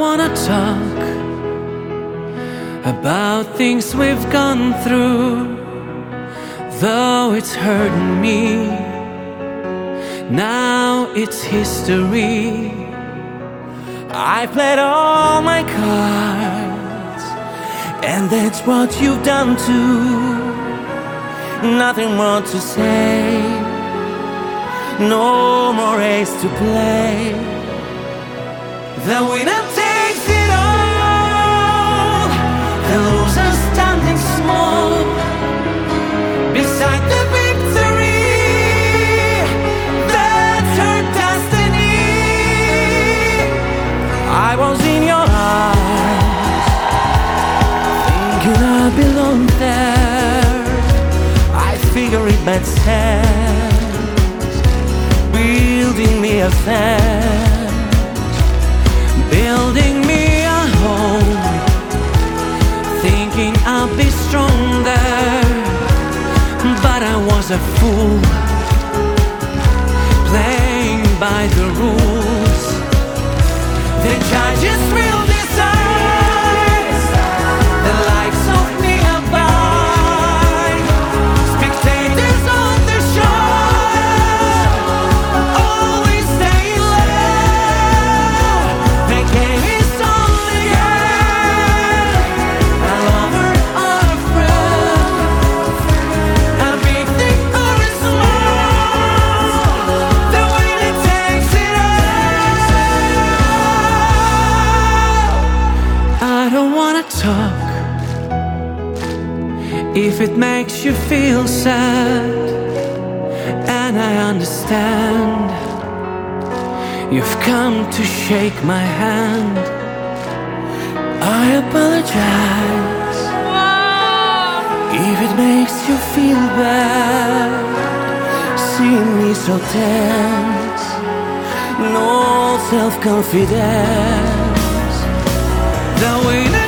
wanna talk about things we've gone through. Though it's hurting me, now it's history. I played all my cards, and that's what you've done too. Nothing more to say, no more race to play. The winner takes it all, the loser standing small beside the victory. That's her destiny. I was in your arms, thinking I belong there. I figure it made sense, building me a fence, building me a home, thinking I'll be stronger. But I was a fool, playing by the rules. The judges will decide the lives of me abide. Spectators on the show always stay low. The game is on again. A lover or a friend, a big thing or a small, the winner takes it all. I don't wanna talk if it makes you feel sad, and I understand. You've come to shake my hand. I apologize if it makes you feel bad, seeing me so tense, no self-confidence. The winner